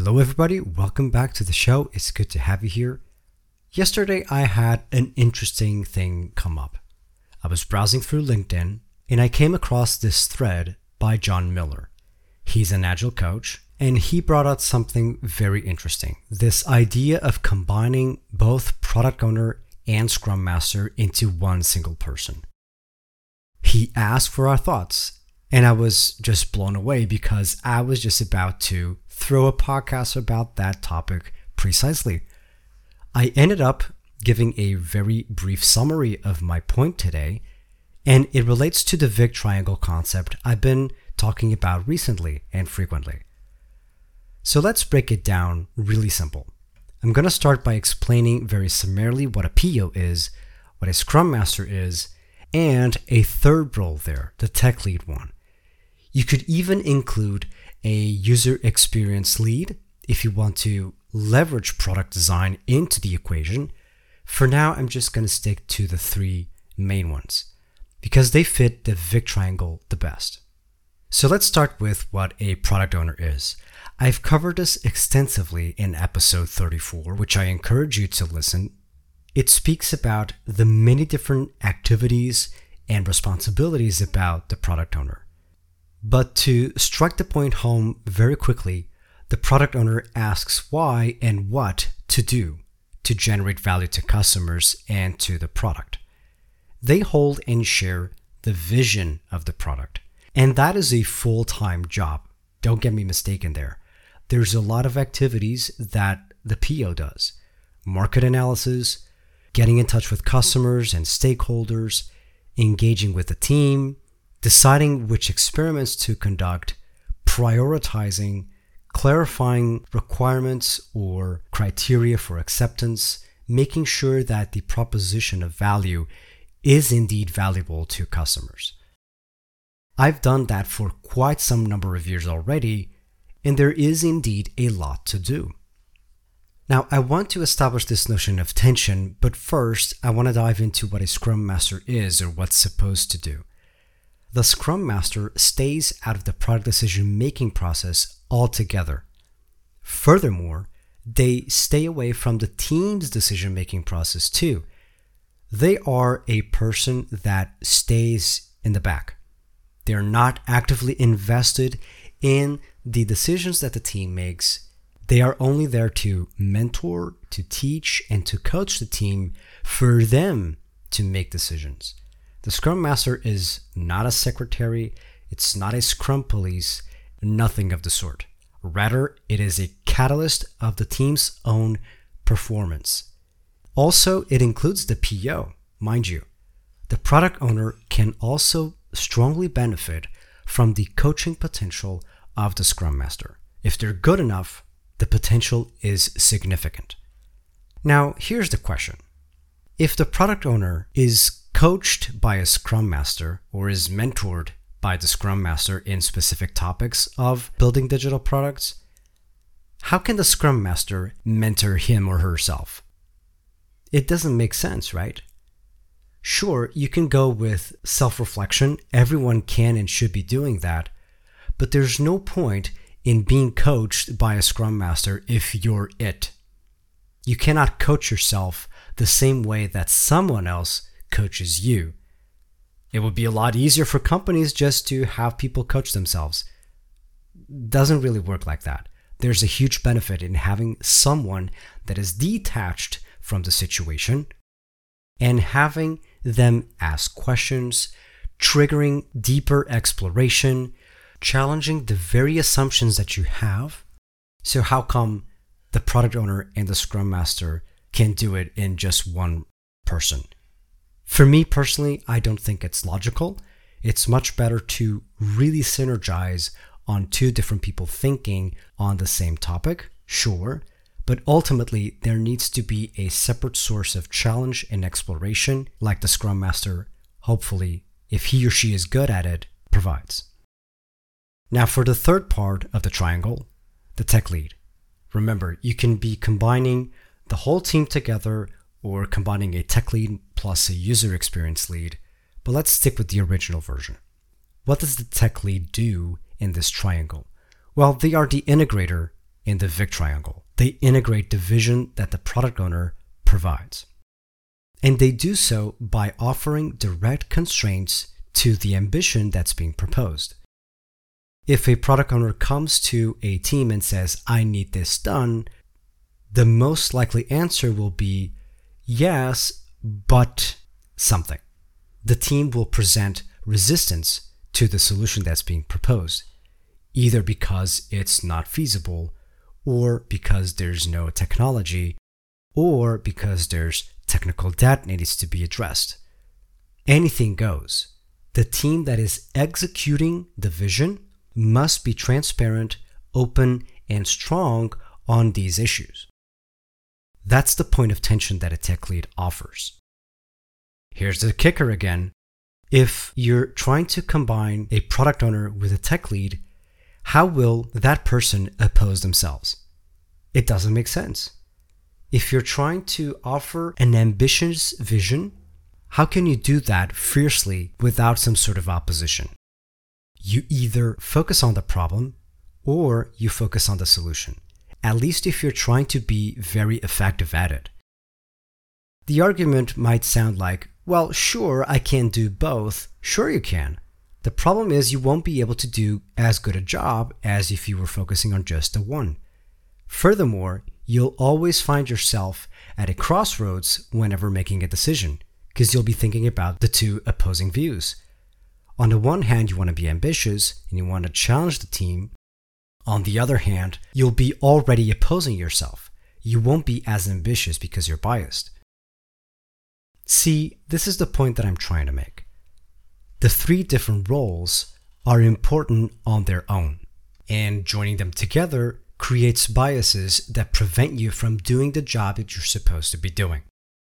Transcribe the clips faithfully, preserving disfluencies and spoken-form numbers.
Hello everybody, welcome back to the show. It's good to have you here. Yesterday I had an interesting thing come up. I was browsing through LinkedIn and I came across this thread by John Miller. He's an agile coach and he brought out something very interesting. This idea of combining both product owner and scrum master into one single person. He asked for our thoughts and I was just blown away because I was just about to throw a podcast about that topic precisely. I ended up giving a very brief summary of my point today, and it relates to the Vic Triangle concept I've been talking about recently and frequently. So let's break it down really simple. I'm going to start by explaining very summarily what a P O is, what a Scrum Master is, and a third role there, the tech lead one. You could even include a user experience lead if you want to leverage product design into the equation. For now, I'm just going to stick to the three main ones because they fit the Vic Triangle the best. So let's start with what a product owner is. I've covered this extensively in episode thirty-four, which I encourage you to listen. It speaks about the many different activities and responsibilities about the product owner. But to strike the point home very quickly, the product owner asks why and what to do to generate value to customers and to the product. They hold and share the vision of the product. And that is a full-time job. Don't get me mistaken there. There's a lot of activities that the P O does. Market analysis, getting in touch with customers and stakeholders, engaging with the team, deciding which experiments to conduct, prioritizing, clarifying requirements or criteria for acceptance, making sure that the proposition of value is indeed valuable to customers. I've done that for quite some number of years already, and there is indeed a lot to do. Now, I want to establish this notion of tension, but first I want to dive into what a Scrum Master is or what's supposed to do. The Scrum Master stays out of the product decision-making process altogether. Furthermore, they stay away from the team's decision-making process too. They are a person that stays in the back. They're not actively invested in the decisions that the team makes. They are only there to mentor, to teach, and to coach the team for them to make decisions. The Scrum Master is not a secretary, it's not a Scrum police, nothing of the sort. Rather, it is a catalyst of the team's own performance. Also, it includes the P O, mind you. The product owner can also strongly benefit from the coaching potential of the Scrum Master. If they're good enough, the potential is significant. Now, here's the question. If the product owner is coached by a Scrum Master or is mentored by the Scrum Master in specific topics of building digital products, how can the Scrum Master mentor him or herself? It doesn't make sense, right? Sure, you can go with self-reflection. Everyone can and should be doing that. But there's no point in being coached by a Scrum Master if you're it. You cannot coach yourself the same way that someone else coaches you. It would be a lot easier for companies just to have people coach themselves. Doesn't really work like that. There's a huge benefit in having someone that is detached from the situation and having them ask questions, triggering deeper exploration, challenging the very assumptions that you have. So how come the product owner and the Scrum Master can do it in just one person? For me personally, I don't think it's logical. It's much better to really synergize on two different people thinking on the same topic, sure, but ultimately there needs to be a separate source of challenge and exploration like the Scrum Master, hopefully, if he or she is good at it, provides. Now for the third part of the triangle, the tech lead. Remember, you can be combining the whole team together or combining a tech lead plus a user experience lead, but let's stick with the original version. What does the tech lead do in this triangle? Well, they are the integrator in the Vic Triangle. They integrate the vision that the product owner provides. And they do so by offering direct constraints to the ambition that's being proposed. If a product owner comes to a team and says, I need this done, the most likely answer will be, yes, but something. The team will present resistance to the solution that's being proposed, either because it's not feasible, or because there's no technology, or because there's technical debt that needs to be addressed. Anything goes. The team that is executing the vision must be transparent, open, and strong on these issues. That's the point of tension that a tech lead offers. Here's the kicker again. If you're trying to combine a product owner with a tech lead, how will that person oppose themselves? It doesn't make sense. If you're trying to offer an ambitious vision, how can you do that fiercely without some sort of opposition? You either focus on the problem or you focus on the solution, at least if you're trying to be very effective at it. The argument might sound like, well, sure, I can do both. Sure you can. The problem is you won't be able to do as good a job as if you were focusing on just the one. Furthermore, you'll always find yourself at a crossroads whenever making a decision, because you'll be thinking about the two opposing views. On the one hand, you want to be ambitious and you want to challenge the team. On the other hand, you'll be already opposing yourself. You won't be as ambitious because you're biased. See, this is the point that I'm trying to make. The three different roles are important on their own, and joining them together creates biases that prevent you from doing the job that you're supposed to be doing.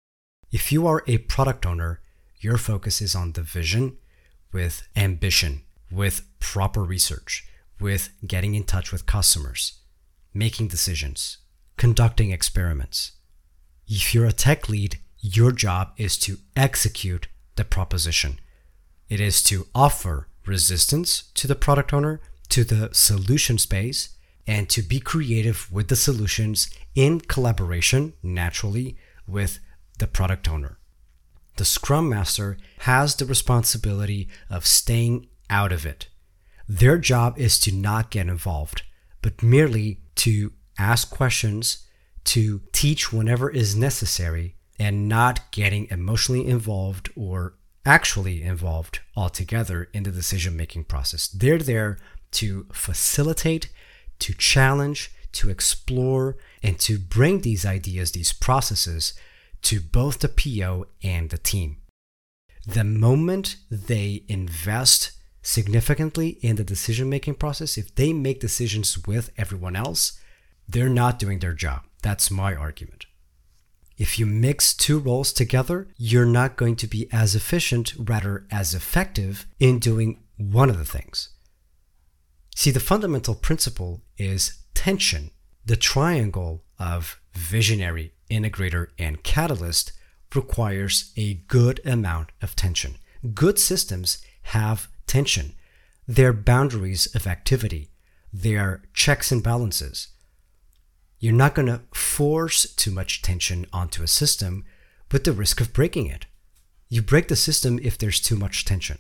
If you are a product owner, your focus is on the vision with ambition, with proper research, with getting in touch with customers, making decisions, conducting experiments. If you're a tech lead, your job is to execute the proposition. It is to offer resistance to the product owner, to the solution space, and to be creative with the solutions in collaboration, naturally, with the product owner. The Scrum Master has the responsibility of staying out of it. Their job is to not get involved, but merely to ask questions, to teach whenever is necessary, and not getting emotionally involved or actually involved altogether in the decision-making process. They're there to facilitate, to challenge, to explore, and to bring these ideas, these processes, to both the P O and the team. The moment they invest significantly in the decision-making process, if they make decisions with everyone else, they're not doing their job. That's my argument. If you mix two roles together, you're not going to be as efficient, rather as effective in doing one of the things. See, the fundamental principle is tension. The triangle of visionary, integrator, and catalyst requires a good amount of tension. Good systems have tension. They're boundaries of activity. They're checks and balances. You're not going to force too much tension onto a system with the risk of breaking it. You break the system if there's too much tension.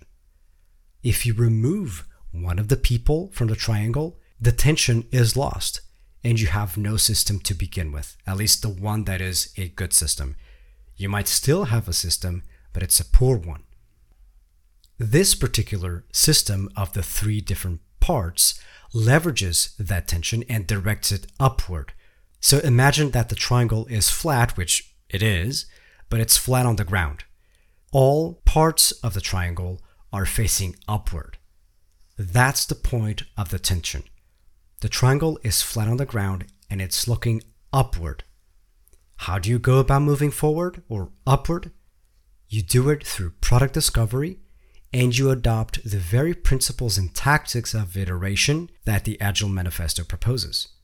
If you remove one of the people from the triangle, the tension is lost and you have no system to begin with, at least the one that is a good system. You might still have a system, but it's a poor one. This particular system of the three different parts leverages that tension and directs it upward. So imagine that the triangle is flat, which it is, but it's flat on the ground. All parts of the triangle are facing upward. That's the point of the tension. The triangle is flat on the ground and it's looking upward. How do you go about moving forward or upward? You do it through product discovery and you adopt the very principles and tactics of iteration that the Agile Manifesto proposes.